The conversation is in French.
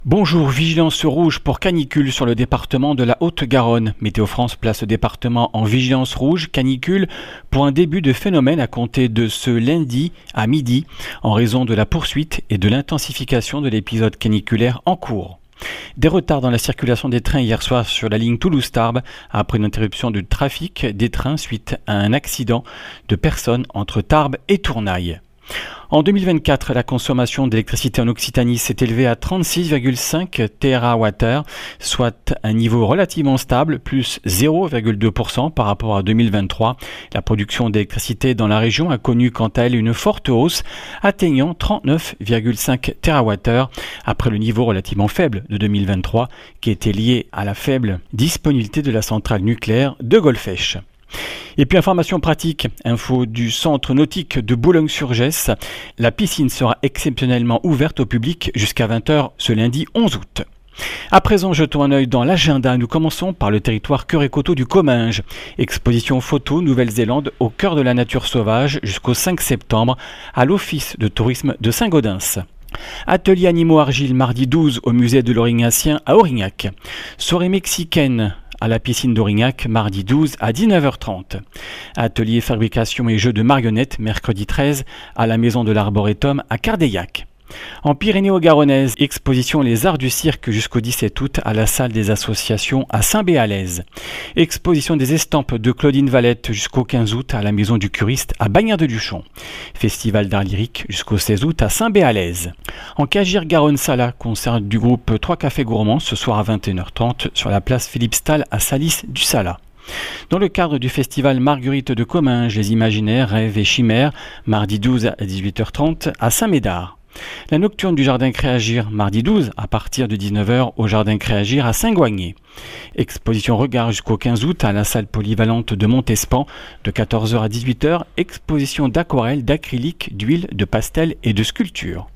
Bonjour, vigilance rouge pour canicule sur le département de la Haute-Garonne. Météo France place le département en vigilance rouge canicule pour un début de phénomène à compter de ce lundi à midi en raison de la poursuite et de l'intensification de l'épisode caniculaire en cours. Des retards dans la circulation des trains hier soir sur la ligne Toulouse-Tarbes après une interruption du trafic des trains suite à un accident de personnes entre Tarbes et Tournaille. En 2024, la consommation d'électricité en Occitanie s'est élevée à 36,5 TWh, soit un niveau relativement stable, plus 0,2% par rapport à 2023. La production d'électricité dans la région a connu quant à elle une forte hausse, atteignant 39,5 TWh, après le niveau relativement faible de 2023, qui était lié à la faible disponibilité de la centrale nucléaire de Golfech. Et puis information pratique, info du centre nautique de Boulogne-sur-Gesse. La piscine sera exceptionnellement ouverte au public jusqu'à 20h ce lundi 11 août. À présent, jetons un œil dans l'agenda. Nous commençons par le territoire Cœur et Coteaux du Comminges. Exposition photo Nouvelle-Zélande au cœur de la nature sauvage jusqu'au 5 septembre à l'Office de tourisme de Saint-Gaudens. Atelier animaux argile mardi 12 au musée de l'Aurignacien à Aurignac. Soirée mexicaine à la piscine d'Aurignac, mardi 12 à 19h30. Atelier fabrication et jeux de marionnettes, mercredi 13 à la maison de l'Arboretum à Cardeillac. En Pyrénées-Garonnaises, exposition Les Arts du Cirque jusqu'au 17 août à la salle des associations à Saint-Béalaise. Exposition des estampes de Claudine Valette jusqu'au 15 août à la maison du Curiste à Bagnères-de-Luchon. Festival d'art lyrique jusqu'au 16 août à Saint-Béalaise. En Cagier-Garonne-Sala, concert du groupe 3 Cafés Gourmands ce soir à 21h30 sur la place Philippe Stahl à Salis du Sala. Dans le cadre du festival Marguerite de Comminges, les imaginaires, rêves et chimères, mardi 12 à 18h30 à Saint-Médard. La nocturne du Jardin Créagir, mardi 12 à partir de 19h au Jardin Créagir à Saint-Goigné. Exposition Regard jusqu'au 15 août à la salle polyvalente de Montespan de 14h à 18h. Exposition d'aquarelles, d'acrylique, d'huile, de pastel et de sculpture.